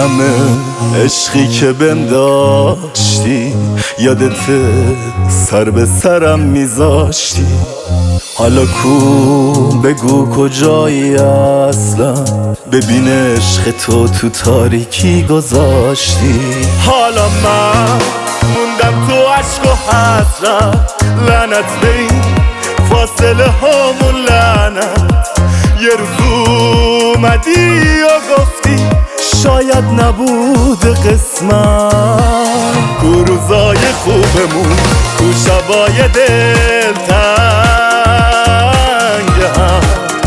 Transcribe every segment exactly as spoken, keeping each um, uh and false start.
همه عشقی که بهم داشتی، یادته سر به سرم میذاشتی. حالا کو بگو کجایی اصلا، ببین عشق تو تو تاریکی گذاشتی. حالا من موندم تو عشق و حسرت، لعنت به این فاصله هامون، لعنت. یه روز اومدی و گفتی شاید نبود قسمت. کو روزای خوبمون، کو شبای دلتنگ هم،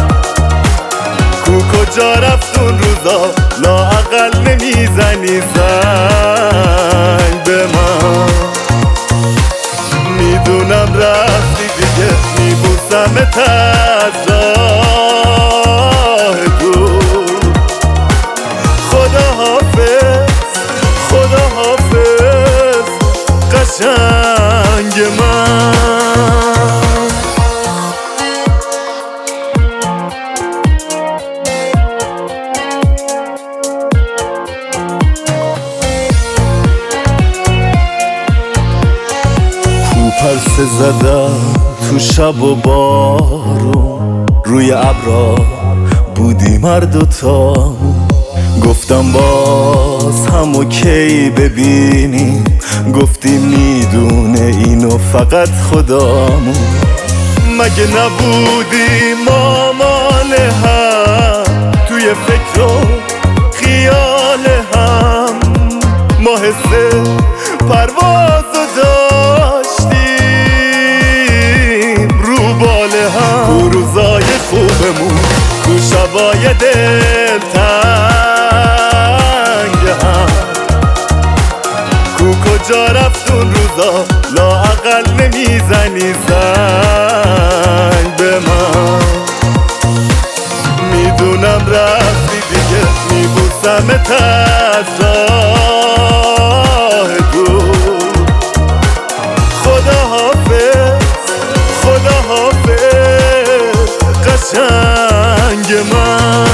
کو کجا رفت اون روزا لااقل نمیزنی زنگ به من. میدونم رفتی دیگه، میبوسمت از راه دور. خدا حافظ، خدا حافظ قشنگ من. پرسه زدم تو شب و بارون، روی ابرا بودیم هر دوتامون. گفتم باز هم اوکی ببینیم، گفتی میدونه اینو فقط خدامون. مگه نبودیم مامان هم، توی فکر و خیال هم. ما حس پرواز کو روزای خوبمون، کو شبای دلتنگ هم، کو کجا رفت اون روزا لااقل نمیزنی زنگ به من. میدونم رفتی دیگه، میبوسمت از راه دور. خدا حافظ، خدا حافظ قشنگ من.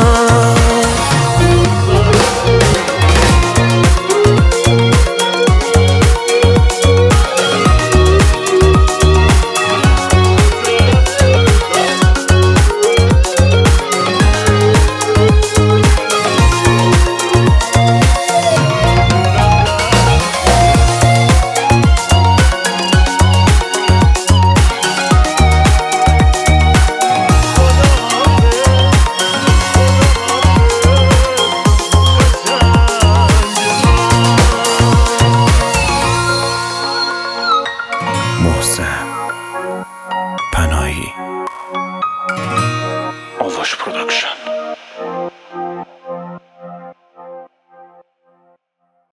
محسن پناهی، آواش پروداکشن.